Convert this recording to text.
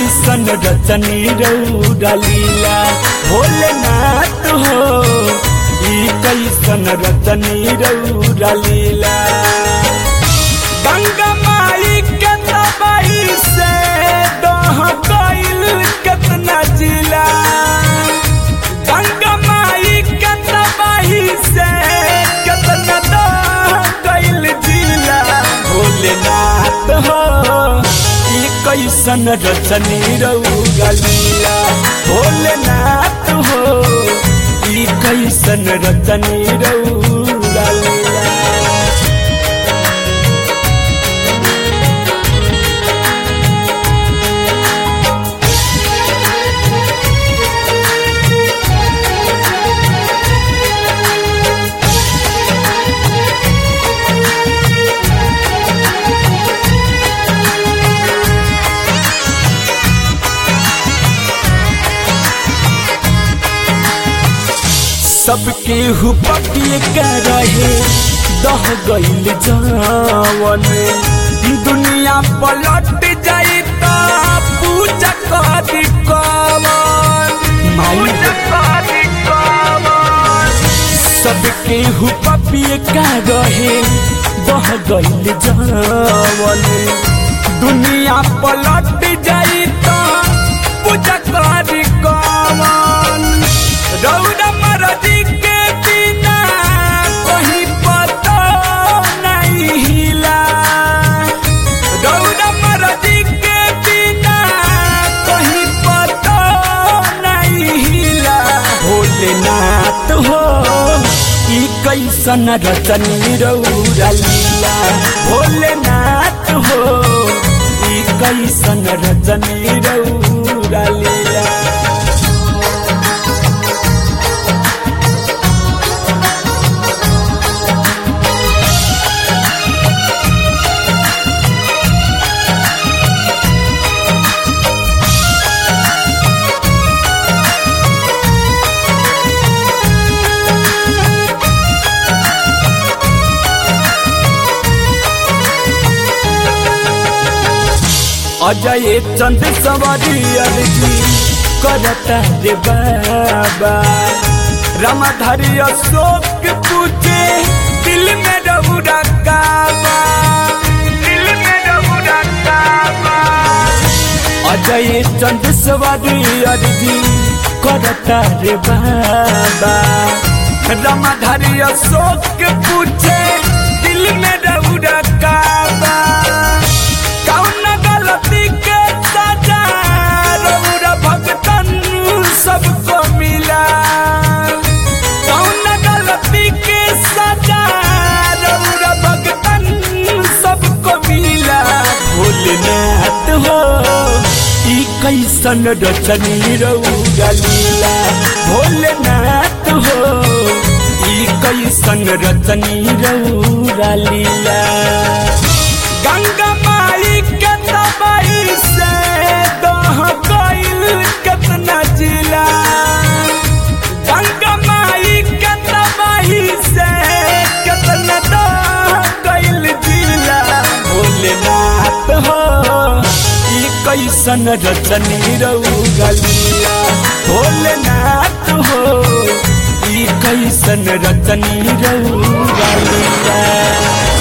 कैसन रचनी रौरा लीला भोलेनाथ हो ई कैसन रचनी रौरा लीला। गंगा माई के तबाही से दह गइल केतना जिला, गंगा माई के तबाही से केतना दह गइल जिला। भोलेनाथ हो ई कैसन रचनी रौरा लीला भोलेनाथ हो ई कैसन रचनी रौरा लीला। सबके हुपकिए के रहे दह गइल जावन, दुनिया पलट जाई त पूजा करी कवन। सबके हुपकिए के रहे दह गइल जावन, दुनिया पलट जाई त पूजा करी कवन। रौरा मरदी के बिना कहीं पता नहीं हिला, रौरा मरदी के बिना कहीं पता नहीं हिला। भोलेनाथ हो ई कैसन रचनी रौरा लीला भोलेनाथ हो ई कैसन रचनी रौरा लीला। अजय चंद सवारी अर्जी करता रे बाबा, रामधारी अशोक पूछे दिल में रौरा काबा, दिल में रौरा काबा। अजय चंद सवारी अर्जी करता रे बाबा, रामधारी अशोक पूछे दिल में रौरा काबा। के सजा रौरा भगतन सबको मिला, कौन गलती के सजा रौरा भगतन सबको मिला। भोलेनाथ हो ई कैसन रचनी रौरा लीला भोलेनाथ हो ई कैसन रचनी रौरा लीला। गंगा माई के तबाही से दह गइल केतना जिला, गंगा माई के तबाही से केतना दह गइल जिला। भोलेनाथ हो ई कैसन रचनी रौरा लीला भोलेनाथ हो ई कैसन रचनी रौरा लीला।